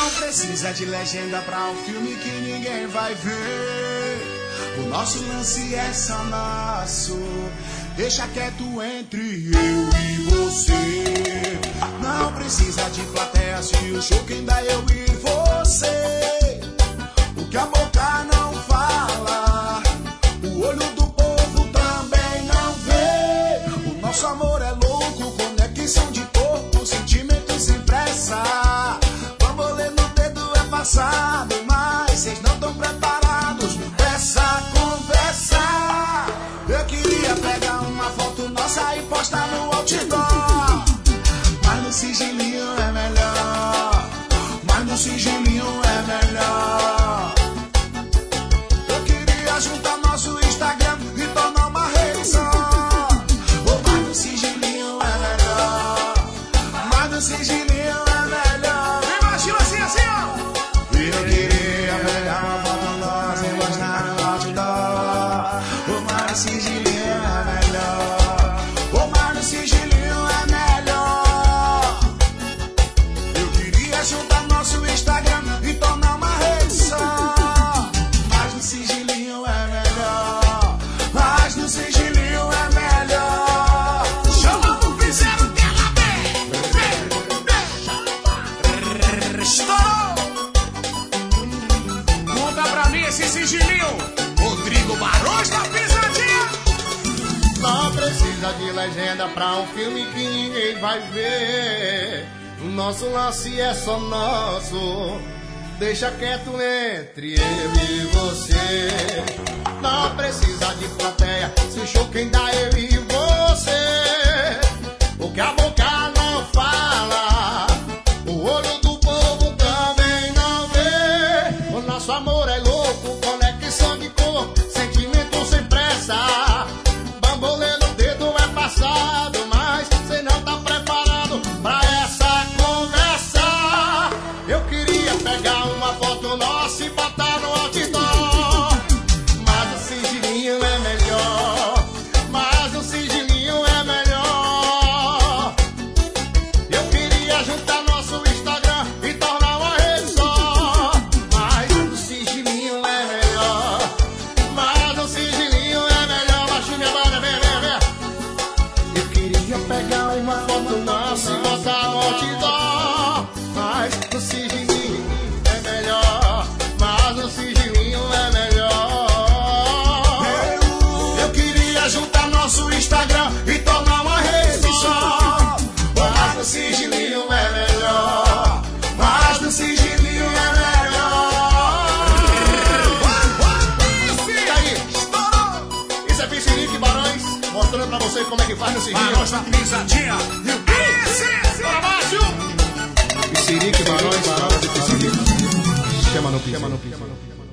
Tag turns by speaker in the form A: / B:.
A: Não precisa de legenda pra um filme que ninguém vai ver. O nosso lance é só nosso. Deixa quieto entre eu e você. Não precisa de plateia se o show quem dá eu e você. O que a boca não fala, o olho do povo também não vê. O nosso amor é louco, conexão de corpo, sentimento sem pressa. Bambolê no dedo é passado, mas vocês não estão preparados pra essa conversa. Eu queria pegar uma foto nossa e postar no outdoor, mas no sigilinho é melhor. Mas no sigilinho é melhor. Eu queria juntar nosso Instagram e tornar uma rede só. Mas no sigilinho é melhor. Mas no sigilinho é melhor. Imagina assim, assim, ó. Eu queria pegar uma foto nossa e postar no outdoor. Mas no sigilinho é melhor. Mas no sigilinho é melhor. Eu queria juntar nosso Instagram e tornar uma rede só. Mas no sigilinho é melhor. Mas no sigilinho é melhor. Chama o piseiro dela, bem. Estourou. Conta pra mim esse sigilinho. Rodrigo Barões da Pisadinha.
B: Não precisa de legenda pra um filme que ninguém vai ver. O nosso lance é só nosso. Deixa quieto entre eu e você. Não precisa de plateia, se o show quem dá eu e você. O que a boca não fala, o olho do povo também não vê. O nosso amor é louco, conexão de cor, sentimento sem pressa. Bambolê no dedo é passado, mas cê não tá preparado pra essa conversa. Eu queria pegar uma foto nossa e botar no outdoor, mas o sigilinho é melhor. Mas o sigilinho é melhor. Eu queria juntar nosso Instagram e tornar uma rede só, mas o sigilinho é melhor. Mas o sigilinho é melhor. Baixa minha banda, vem, vem, vem. Eu queria pegar uma foto nossa e botar no outdoor, mas o sigilinho é melhor. Mas o sigilinho é melhor.
A: Eu queria juntar nosso Instagram e tornar uma rede só. Mas no sigilinho é melhor. Mas no sigilinho é melhor.
B: E aí?
A: Estourou.
B: Isso é Piscirique Barões, mostrando pra você como é que faz no sigilinho.
A: Barões da Pisadinha.
B: Bora, Márcio! Piscirique Barões, Chama no piso.